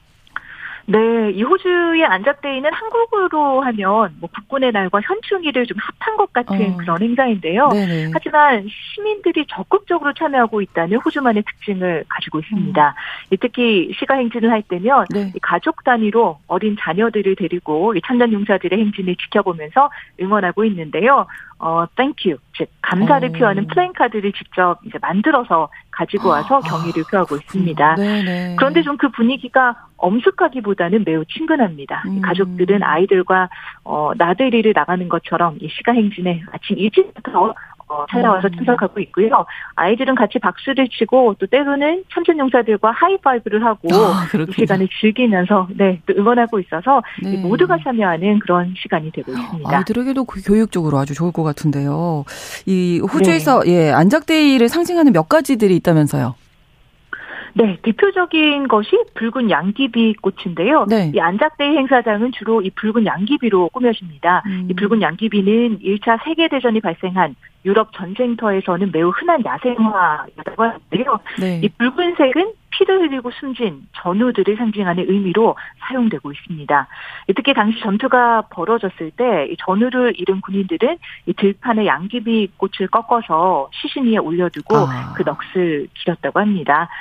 네, 이 호주의 안작데이는 한국으로 하면 뭐 국군의 날과 현충일을 좀 합한 것 같은 어. 그런 행사인데요. 네네. 하지만 시민들이 적극적으로 참여하고 있다는 호주만의 특징을 가지고 있습니다. 음. 특히 시가 행진을 할 때면 네. 가족 단위로 어린 자녀들을 데리고 참전 용사들의 행진을 지켜보면서 응원하고 있는데요. 어, thank you, 즉 감사를 오. 표하는 플랜카드를 직접 이제 만들어서 가지고 와서 경의를 아, 표하고 있습니다. 네네. 그런데 좀 그 분위기가 엄숙하기보다는 매우 친근합니다. 음. 가족들은 아이들과 어, 나들이를 나가는 것처럼 이 시가 행진에 아침 일찍부터 어, 찾아와서 참석하고 있고요. 아이들은 같이 박수를 치고 또 때로는 참전 용사들과 하이파이브를 하고 아, 이 시간을 즐기면서 네, 또 응원하고 있어서 네. 모두가 참여하는 그런 시간이 되고 있습니다. 아이들에게도 교육적으로 아주 좋을 것 같은데요. 이 호주에서 네. 예, 안작데이를 상징하는 몇 가지들이 있다면서요? 네, 대표적인 것이 붉은 양귀비 꽃인데요. 네. 이 안작데이 행사장은 주로 이 붉은 양귀비로 꾸며집니다. 음. 이 붉은 양귀비는 일 차 세계대전이 발생한 유럽 전쟁터에서는 매우 흔한 야생화였다고 하는데요. 네. 이 붉은색은 피를 흘리고 숨진 전우들을 상징하는 의미로 사용되고 있습니다. 특히 당시 전투가 벌어졌을 때 이 전우를 잃은 군인들은 이 들판에 양귀비 꽃을 꺾어서 시신 위에 올려두고 아. 그 넋을 기렸다고 합니다.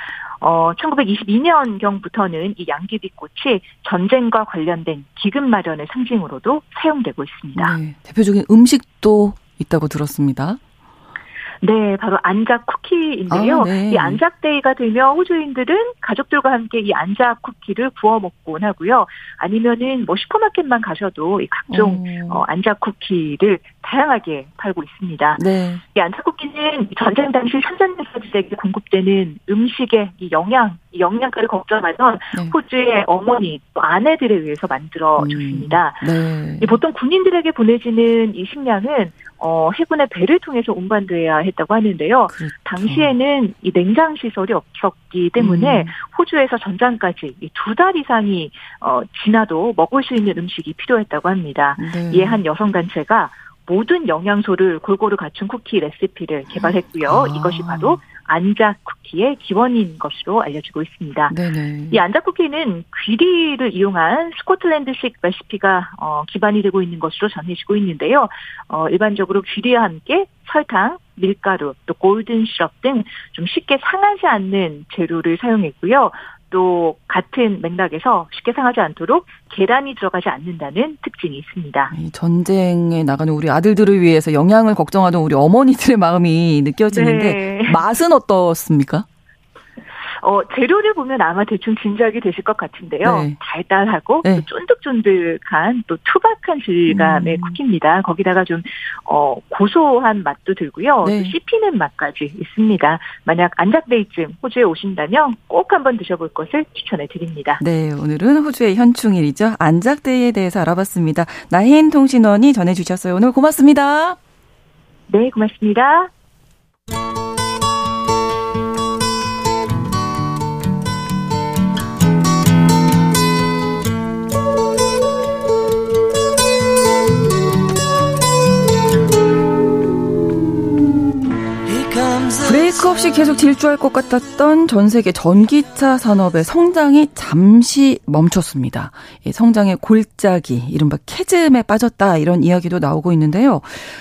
어, 천구백이십이 년경부터는 이 양귀비꽃이 전쟁과 관련된 기금 마련의 상징으로도 사용되고 있습니다. 네, 대표적인 음식도 있다고 들었습니다. 네, 바로 안작 쿠키인데요. 아, 네. 이 안작데이가 되면 호주인들은 가족들과 함께 이 안작 쿠키를 구워 먹곤 하고요. 아니면은 뭐 슈퍼마켓만 가셔도 이 각종 어. 어, 안작 쿠키를 다양하게 팔고 있습니다. 네. 이 안작 쿠키는 전쟁 당시 선전대사들에게 공급되는 음식의 이 영양, 이 영양가를 걱정하던 네. 호주의 어머니, 또 아내들에 의해서 만들어졌습니다. 음. 네. 보통 군인들에게 보내지는 이 식량은 어, 해군의 배를 통해서 운반돼야 했다고 하는데요. 그렇죠. 당시에는 이 냉장 시설이 없었기 때문에 음. 호주에서 전장까지 두 달 이상이 어, 지나도 먹을 수 있는 음식이 필요했다고 합니다. 네. 이에 한 여성 단체가 모든 영양소를 골고루 갖춘 쿠키 레시피를 개발했고요. 아. 이것이 바로 안작 쿠키의 기원인 것으로 알려지고 있습니다. 네네. 이 안작 쿠키는 귀리를 이용한 스코틀랜드식 레시피가 어, 기반이 되고 있는 것으로 전해지고 있는데요. 어, 일반적으로 귀리와 함께 설탕, 밀가루, 또 골든 시럽 등 좀 쉽게 상하지 않는 재료를 사용했고요. 또 같은 맥락에서 쉽게 상하지 않도록 계란이 들어가지 않는다는 특징이 있습니다. 전쟁에 나가는 우리 아들들을 위해서 영양을 걱정하던 우리 어머니들의 마음이 느껴지는데 네. 맛은 어떻습니까? 어, 재료를 보면 아마 대충 짐작이 되실 것 같은데요. 네. 달달하고 네. 또 쫀득쫀득한 또 투박한 질감의 음. 쿠키입니다. 거기다가 좀 어, 고소한 맛도 들고요. 네. 또 씹히는 맛까지 있습니다. 만약 안작데이쯤 호주에 오신다면 꼭 한번 드셔볼 것을 추천해 드립니다. 네, 오늘은 호주의 현충일이죠. 안작데이에 대해서 알아봤습니다. 나혜인 통신원이 전해주셨어요. 오늘 고맙습니다. 네, 고맙습니다. 브레이크 없이 계속 질주할 것 같았던 전 세계 전기차 산업의 성장이 잠시 멈췄습니다. 성장의 골짜기, 이른바 캐즘에 빠졌다 이런 이야기도 나오고 있는데요.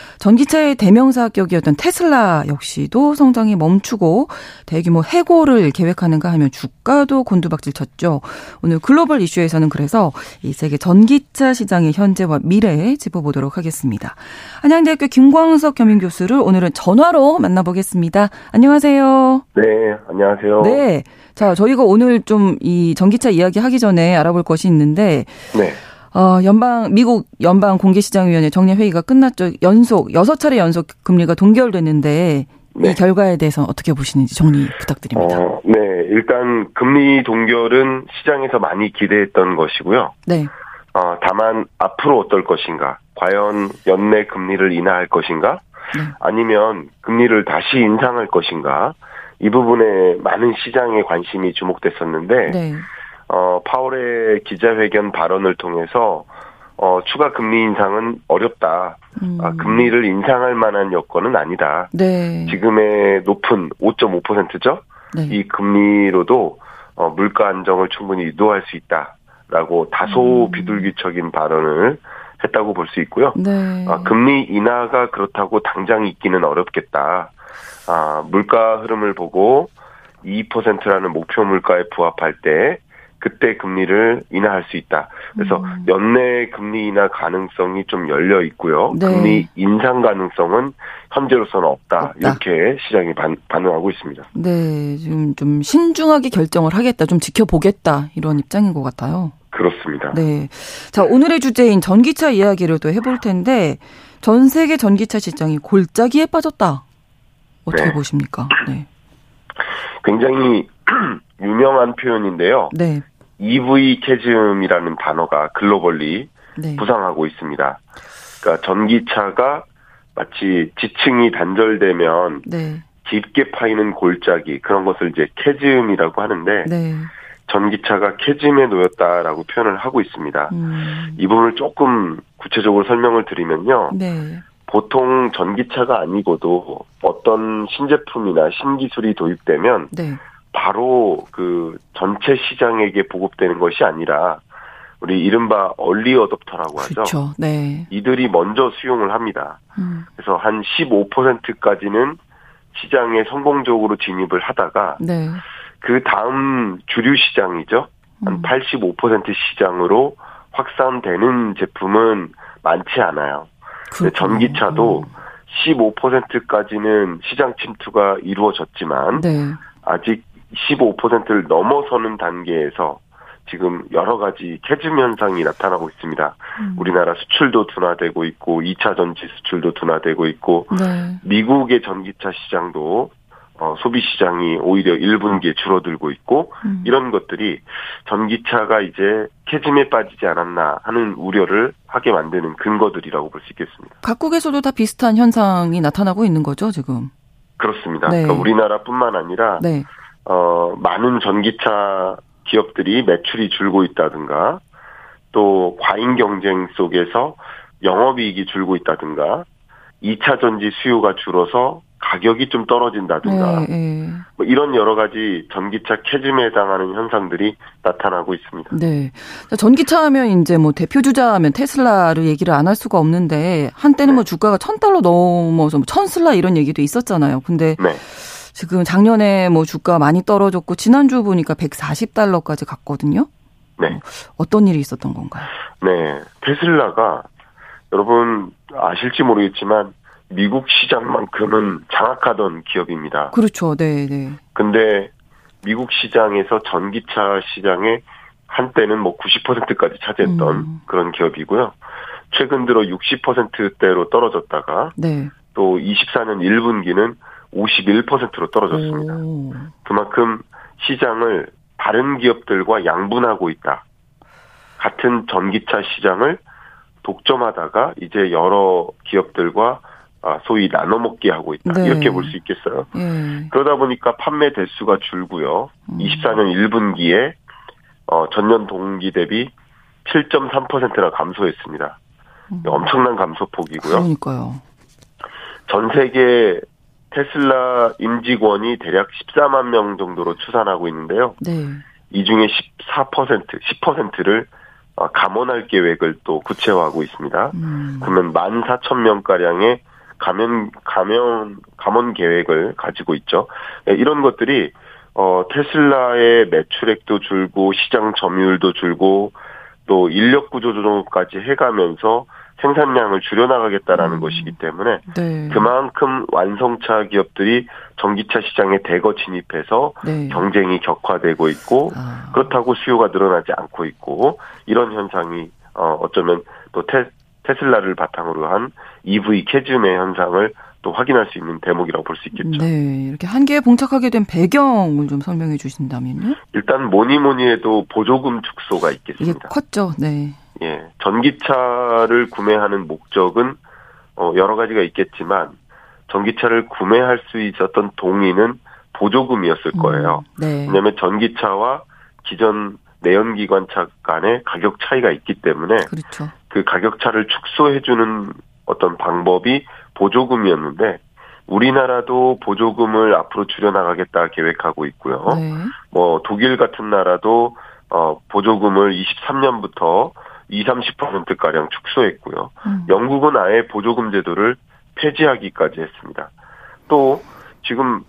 전기차의 대명사 격이었던 테슬라 역시도 성장이 멈추고 대규모 해고를 계획하는가 하면 주가도 곤두박질 쳤죠. 오늘 글로벌 이슈에서는 그래서 이 세계 전기차 시장의 현재와 미래 짚어보도록 하겠습니다. 한양대학교 김광석 겸임교수를 오늘은 전화로 만나보겠습니다. 안녕하세요. 네, 안녕하세요. 네, 자 저희가 오늘 좀 이 전기차 이야기 하기 전에 알아볼 것이 있는데 네. 어, 연방, 미국 연방공개시장위원회 정례회의가 끝났죠. 연속, 여섯 차례 연속 금리가 동결됐는데, 네. 이 결과에 대해서 어떻게 보시는지 정리 부탁드립니다. 어, 네. 일단, 금리 동결은 시장에서 많이 기대했던 것이고요. 네. 어, 다만, 앞으로 어떨 것인가? 과연 연내 금리를 인하할 것인가? 네. 아니면 금리를 다시 인상할 것인가? 이 부분에 많은 시장의 관심이 주목됐었는데, 네. 어, 파월의 기자회견 발언을 통해서, 어, 추가 금리 인상은 어렵다. 음. 아, 금리를 인상할 만한 여건은 아니다. 네. 지금의 높은 오 점 오 퍼센트죠? 네. 이 금리로도, 어, 물가 안정을 충분히 유도할 수 있다라고 다소 음. 비둘기적인 발언을 했다고 볼 수 있고요. 네. 아, 금리 인하가 그렇다고 당장 있기는 어렵겠다. 아, 물가 흐름을 보고 이 퍼센트라는 목표 물가에 부합할 때, 그때 금리를 인하할 수 있다. 그래서 음. 연내 금리 인하 가능성이 좀 열려 있고요. 네. 금리 인상 가능성은 현재로서는 없다. 없다. 이렇게 시장이 반, 반응하고 있습니다. 네, 지금 좀 신중하게 결정을 하겠다, 좀 지켜보겠다 이런 입장인 것 같아요. 그렇습니다. 네, 자 오늘의 주제인 전기차 이야기를 또 해볼 텐데 전 세계 전기차 시장이 골짜기에 빠졌다. 어떻게 네. 보십니까? 네. 굉장히 유명한 표현인데요. 네. 이브이 캐즘이라는 단어가 글로벌리 네. 부상하고 있습니다. 그러니까 전기차가 마치 지층이 단절되면 네. 깊게 파이는 골짜기, 그런 것을 이제 캐즘이라고 하는데 네. 전기차가 캐즘에 놓였다라고 표현을 하고 있습니다. 음. 이 부분을 조금 구체적으로 설명을 드리면요. 네. 보통 전기차가 아니고도 어떤 신제품이나 신기술이 도입되면 네. 바로 그 전체 시장에게 보급되는 것이 아니라 우리 이른바 얼리 어댑터라고 하죠. 그렇죠. 네. 이들이 먼저 수용을 합니다. 음. 그래서 한 십오 퍼센트까지는 시장에 성공적으로 진입을 하다가 네. 그 다음 주류 시장이죠. 한 음. 팔십오 퍼센트 시장으로 확산되는 제품은 많지 않아요. 전기차도 십오 퍼센트까지는 시장 침투가 이루어졌지만 네. 아직 십오 퍼센트를 넘어서는 단계에서 지금 여러 가지 캐즘 현상이 나타나고 있습니다. 음. 우리나라 수출도 둔화되고 있고 이 차 전지 수출도 둔화되고 있고 네. 미국의 전기차 시장도 어, 소비 시장이 오히려 일 분기에 줄어들고 있고 음. 이런 것들이 전기차가 이제 캐즘에 빠지지 않았나 하는 우려를 하게 만드는 근거들이라고 볼 수 있겠습니다. 각국에서도 다 비슷한 현상이 나타나고 있는 거죠, 지금? 그렇습니다. 네. 그러니까 우리나라뿐만 아니라 네. 어, 많은 전기차 기업들이 매출이 줄고 있다든가 또 과잉 경쟁 속에서 영업이익이 줄고 있다든가 이 차 전지 수요가 줄어서 가격이 좀 떨어진다든가 네, 네. 뭐 이런 여러 가지 전기차 캐즘에 해당하는 현상들이 나타나고 있습니다. 네, 전기차 하면 이제 뭐 대표 주자 하면 테슬라를 얘기를 안 할 수가 없는데 한때는 네. 뭐 주가가 천 달러 넘어서 천슬라 이런 얘기도 있었잖아요. 근데 네. 지금 작년에 뭐 주가 많이 떨어졌고 지난주 보니까 백사십 달러까지 갔거든요. 네. 어떤 일이 있었던 건가요? 네, 테슬라가 여러분 아실지 모르겠지만 미국 시장만큼은 장악하던 기업입니다. 그렇죠. 네, 네. 근데 미국 시장에서 전기차 시장에 한때는 뭐 구십 퍼센트까지 차지했던 음. 그런 기업이고요. 최근 들어 육십 퍼센트대로 떨어졌다가 네. 또 이십사 년 일 분기는 오십일 퍼센트로 떨어졌습니다. 오. 그만큼 시장을 다른 기업들과 양분하고 있다. 같은 전기차 시장을 독점하다가 이제 여러 기업들과 소위 나눠먹기 하고 있다. 네. 이렇게 볼 수 있겠어요. 네. 그러다 보니까 판매 대수가 줄고요. 음. 이십사 년 일 분기에 어, 전년 동기 대비 칠 점 삼 퍼센트나 감소했습니다. 음. 엄청난 감소폭이고요. 그러니까요. 전 세계 테슬라 임직원이 대략 십사만 명 정도로 추산하고 있는데요. 네. 이 중에 십사 퍼센트, 십 퍼센트를 감원할 계획을 또 구체화하고 있습니다. 음. 그러면 만 사천 명가량의 감염, 감염, 감원 계획을 가지고 있죠. 이런 것들이, 어, 테슬라의 매출액도 줄고, 시장 점유율도 줄고, 또 인력 구조 조정까지 해가면서 생산량을 줄여나가겠다라는 음. 것이기 때문에, 네. 그만큼 완성차 기업들이 전기차 시장에 대거 진입해서 네. 경쟁이 격화되고 있고, 아. 그렇다고 수요가 늘어나지 않고 있고, 이런 현상이, 어, 어쩌면 또 테, 테슬라를 바탕으로 한 이브이 캐즘의 현상을 또 확인할 수 있는 대목이라고 볼 수 있겠죠. 네, 이렇게 한계에 봉착하게 된 배경을 좀 설명해 주신다면요? 일단 뭐니 뭐니 해도 보조금 축소가 있겠습니다. 이게 컸죠, 네. 예, 전기차를 구매하는 목적은 어, 여러 가지가 있겠지만 전기차를 구매할 수 있었던 동의는 보조금이었을 거예요. 음, 네. 왜냐하면 전기차와 기존 내연기관차 간의 가격 차이가 있기 때문에 그렇죠. 그 가격 차를 축소해주는 어떤 방법이 보조금이었는데 우리나라도 보조금을 앞으로 줄여나가겠다 계획하고 있고요. 네. 뭐 독일 같은 나라도 어 보조금을 이십삼 년부터 이십, 삼십 퍼센트가량 축소했고요. 음. 영국은 아예 보조금 제도를 폐지하기까지 했습니다. 또 지금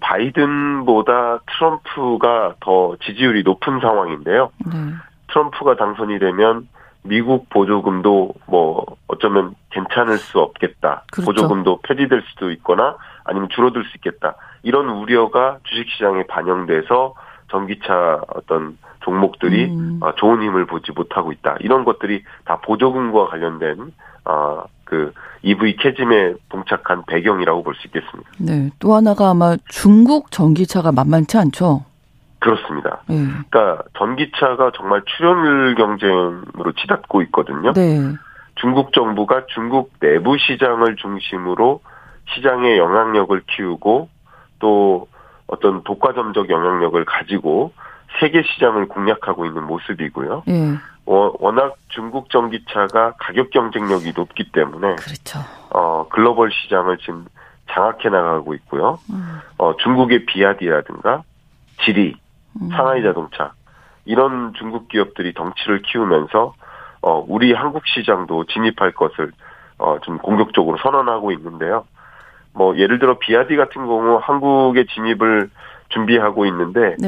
바이든보다 트럼프가 더 지지율이 높은 상황인데요. 네. 트럼프가 당선이 되면 미국 보조금도 뭐 어쩌면 괜찮을 수 없겠다. 그렇죠. 보조금도 폐지될 수도 있거나 아니면 줄어들 수 있겠다. 이런 우려가 주식시장에 반영돼서 전기차 어떤 종목들이 음. 좋은 힘을 보지 못하고 있다. 이런 것들이 다 보조금과 관련된 어, 그 이브이 캐즘에 봉착한 배경이라고 볼 수 있겠습니다. 네, 또 하나가 아마 중국 전기차가 만만치 않죠. 그렇습니다. 네. 그러니까 전기차가 정말 출연율 경쟁으로 치닫고 있거든요. 네. 중국 정부가 중국 내부 시장을 중심으로 시장의 영향력을 키우고 또 어떤 독과점적 영향력을 가지고 세계 시장을 공략하고 있는 모습이고요. 네. 워낙 중국 전기차가 가격 경쟁력이 높기 때문에 그렇죠. 어, 글로벌 시장을 지금 장악해 나가고 있고요. 음. 어, 중국의 비아디라든가 지리, 음. 상하이 자동차 이런 중국 기업들이 덩치를 키우면서 어, 우리 한국 시장도 진입할 것을 어, 좀 공격적으로 선언하고 있는데요. 뭐 예를 들어 비아디 같은 경우 한국의 진입을 준비하고 있는데 네.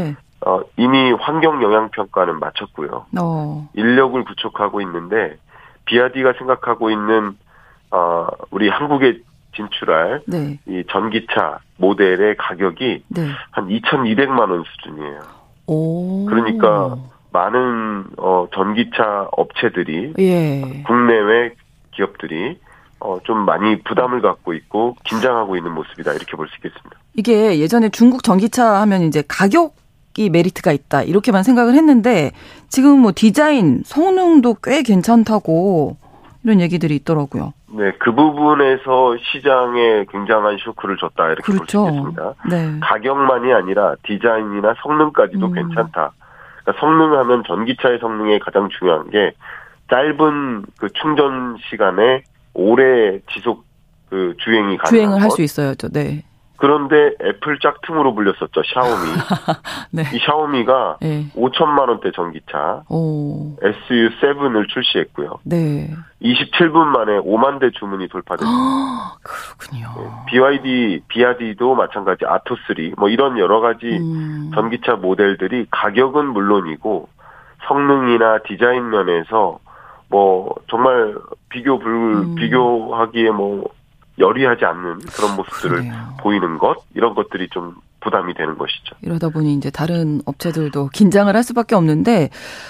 어, 이미 환경 영향 평가는 마쳤고요. 어. 인력을 구축하고 있는데 비아디가 생각하고 있는 어, 우리 한국에 진출할 네. 이 전기차 모델의 가격이 네. 한 이천이백만 원 수준이에요. 오. 그러니까 많은 어, 전기차 업체들이 예. 국내외 기업들이 어, 좀 많이 부담을 갖고 있고 긴장하고 있는 모습이다 이렇게 볼 수 있겠습니다. 이게 예전에 중국 전기차 하면 이제 가격이 메리트가 있다 이렇게만 생각을 했는데 지금 뭐 디자인, 성능도 꽤 괜찮다고 이런 얘기들이 있더라고요. 네, 그 부분에서 시장에 굉장한 쇼크를 줬다 이렇게 그렇죠. 볼 수 있겠습니다. 네. 가격만이 아니라 디자인이나 성능까지도 음. 괜찮다. 그러니까 성능하면 전기차의 성능에 가장 중요한 게 짧은 그 충전 시간에 오래 지속 그 주행이 가능한 주행을 할 것. 수 있어요, 저. 네. 그런데 애플 짝퉁으로 불렸었죠, 샤오미. 네. 이 샤오미가 네. 오천만 원대 전기차 오. 에스유 세븐을 출시했고요. 네. 이십칠 분 만에 오만 대 주문이 돌파됐습니다. 그렇군요. 네. 비와이디, 비아디도 마찬가지 아토쓰리 뭐 이런 여러 가지 음. 전기차 모델들이 가격은 물론이고 성능이나 디자인 면에서 뭐 정말 비교 불 음. 비교하기에 뭐 열이하지 않는 그런 모습들을 그래요. 보이는 것 이런 것들이 좀 부담이 되는 것이죠. 이러다 보니 이제 다른 업체들도 긴장을 할 수밖에 없는데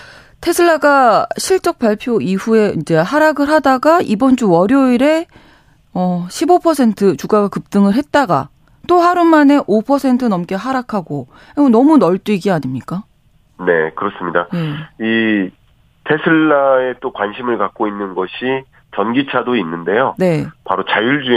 테슬라가 실적 발표 이후에 이제 하락을 하다가 이번 주 월요일에 어 십오 퍼센트 주가가 급등을 했다가 또 하루 만에 오 퍼센트 넘게 하락하고 너무 널뛰기 아닙니까? 네, 그렇습니다. 음. 이 테슬라에 또 관심을 갖고 있는 것이 전기차도 있는데요. 네. 바로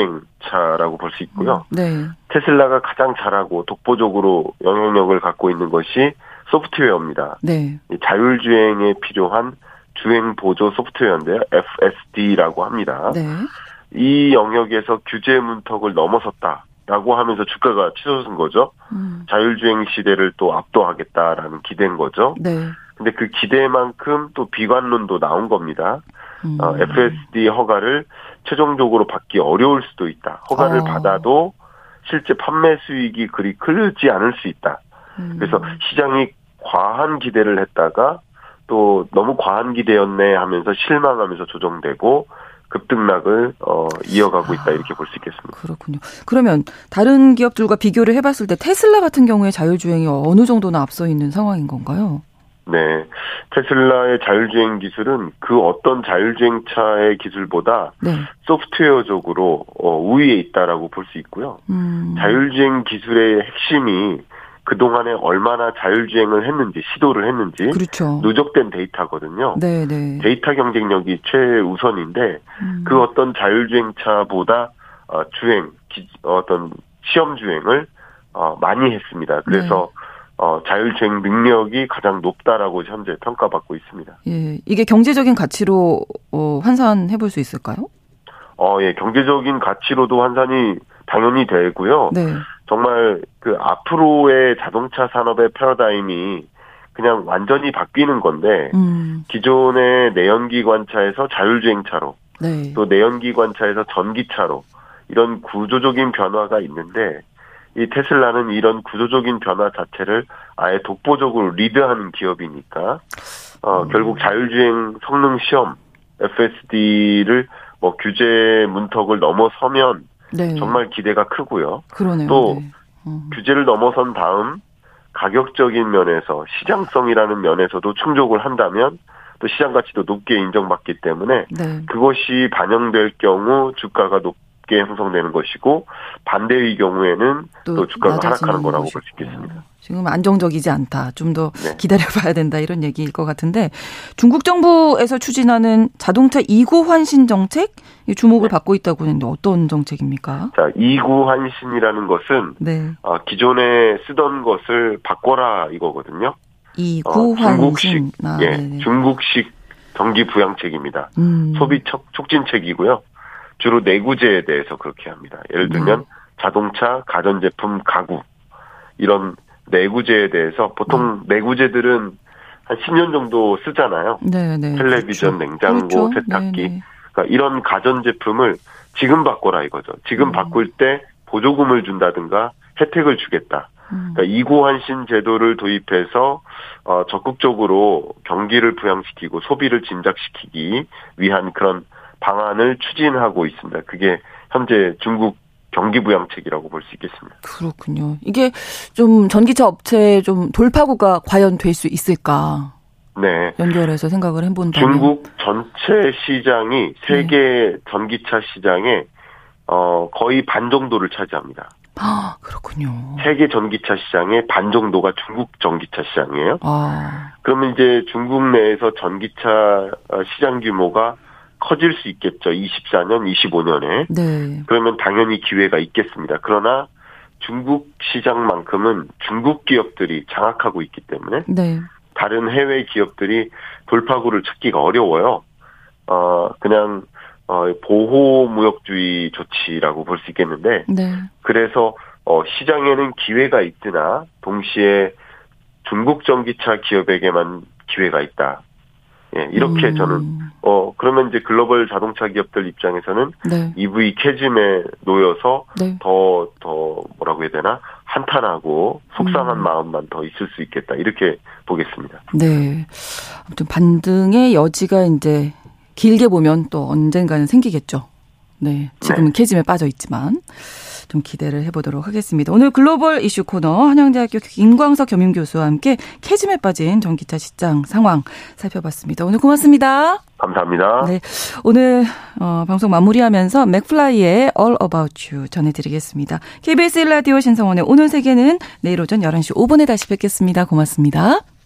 자율주행차라고 볼 수 있고요. 네. 테슬라가 가장 잘하고 독보적으로 영향력을 갖고 있는 것이 소프트웨어입니다. 네. 이 자율주행에 필요한 주행 보조 소프트웨어인데요. 에프에스디라고 합니다. 네. 이 영역에서 규제 문턱을 넘어섰다라고 하면서 주가가 치솟은 거죠. 음. 자율주행 시대를 또 압도하겠다라는 기대인 거죠. 네. 근데 그 기대만큼 또 비관론도 나온 겁니다. 음. 어, 에프에스디 허가를 최종적으로 받기 어려울 수도 있다. 허가를 어. 받아도 실제 판매 수익이 그리 크지 않을 수 있다. 음. 그래서 시장이 과한 기대를 했다가 또 너무 과한 기대였네 하면서 실망하면서 조정되고 급등락을 어, 이어가고 있다 이렇게 볼 수 있겠습니다. 그렇군요. 그러면 다른 기업들과 비교를 해봤을 때 테슬라 같은 경우에 자율주행이 어느 정도나 앞서 있는 상황인 건가요? 네. 테슬라의 자율주행 기술은 그 어떤 자율주행차의 기술보다 네. 소프트웨어적으로 어, 우위에 있다라고 볼 수 있고요. 음. 자율주행 기술의 핵심이 그동안에 얼마나 자율주행을 했는지, 시도를 했는지 그렇죠. 누적된 데이터거든요. 네, 네. 데이터 경쟁력이 최우선인데 음. 그 어떤 자율주행차보다 어, 주행, 기, 어떤 시험주행을 어, 많이 했습니다. 그래서 네. 어, 자율주행 능력이 가장 높다라고 현재 평가받고 있습니다. 예, 이게 경제적인 가치로 어, 환산해 볼 수 있을까요? 어, 예, 경제적인 가치로도 환산이 당연히 되고요. 네. 정말 그 앞으로의 자동차 산업의 패러다임이 그냥 완전히 바뀌는 건데 음. 기존의 내연기관차에서 자율주행차로 네. 또 내연기관차에서 전기차로 이런 구조적인 변화가 있는데 이 테슬라는 이런 구조적인 변화 자체를 아예 독보적으로 리드하는 기업이니까 어, 음. 결국 자율주행 성능 시험 에프에스디를 뭐 규제 문턱을 넘어서면 네. 정말 기대가 크고요. 그러네요. 또 네. 음. 규제를 넘어선 다음 가격적인 면에서 시장성이라는 면에서도 충족을 한다면 또 시장 가치도 높게 인정받기 때문에 네. 그것이 반영될 경우 주가가 높게 형성되는 것이고 반대의 경우에는 또, 또 주가가 하락하는 거라고 볼 수 있겠습니다. 지금 안정적이지 않다. 좀 더 네. 기다려봐야 된다 이런 얘기일 것 같은데 중국 정부에서 추진하는 자동차 이 구 환신 정책 주목을 네. 받고 있다고 하는데 어떤 정책입니까? 자, 이 구 환신이라는 것은 네. 어, 기존에 쓰던 것을 바꿔라 이거거든요. 이 구 환신. 어, 중국식, 아, 예, 중국식 경기 부양책입니다. 음. 소비 촉진책이고요. 주로 내구재에 대해서 그렇게 합니다. 예를 들면 네. 자동차, 가전제품, 가구 이런 내구재에 대해서 보통 네. 내구재들은 한 십 년 정도 쓰잖아요. 네, 네. 텔레비전, 그렇죠. 냉장고, 그렇죠. 세탁기. 네, 네. 그러니까 이런 가전제품을 지금 바꿔라 이거죠. 지금 음. 바꿀 때 보조금을 준다든가 혜택을 주겠다. 음. 그러니까 이구환신 제도를 도입해서 어, 적극적으로 경기를 부양시키고 소비를 진작시키기 위한 그런 방안을 추진하고 있습니다. 그게 현재 중국 경기부양책이라고 볼 수 있겠습니다. 그렇군요. 이게 좀 전기차 업체의 좀 돌파구가 과연 될 수 있을까? 네. 연결해서 생각을 해본다면. 중국 전체 시장이 세계 네. 전기차 시장의 어, 거의 반 정도를 차지합니다. 아, 그렇군요. 세계 전기차 시장의 반 정도가 중국 전기차 시장이에요. 아. 그러면 이제 중국 내에서 전기차 시장 규모가 커질 수 있겠죠. 이십사 년, 이십오 년에. 네. 그러면 당연히 기회가 있겠습니다. 그러나 중국 시장만큼은 중국 기업들이 장악하고 있기 때문에 네. 다른 해외 기업들이 돌파구를 찾기가 어려워요. 어, 그냥 어, 보호무역주의 조치라고 볼 수 있겠는데 네. 그래서 어, 시장에는 기회가 있으나 동시에 중국 전기차 기업에게만 기회가 있다. 예, 이렇게 음. 저는 어 그러면 이제 글로벌 자동차 기업들 입장에서는 네. 이브이 캐즘에 놓여서 네. 더, 더 뭐라고 해야 되나 한탄하고 속상한 음. 마음만 더 있을 수 있겠다 이렇게 보겠습니다. 네, 아무튼 반등의 여지가 이제 길게 보면 또 언젠가는 생기겠죠. 네, 지금은 네. 캐즘에 빠져 있지만. 좀 기대를 해보도록 하겠습니다. 오늘 글로벌 이슈 코너 한양대학교 김광석 겸임교수와 함께 캐즘에 빠진 전기차 시장 상황 살펴봤습니다. 오늘 고맙습니다. 감사합니다. 네, 오늘 어, 방송 마무리하면서 맥플라이의 All About You 전해드리겠습니다. 케이비에스 일 라디오 신성원의 오늘 세계는 내일 오전 열한 시 오 분에 다시 뵙겠습니다. 고맙습니다.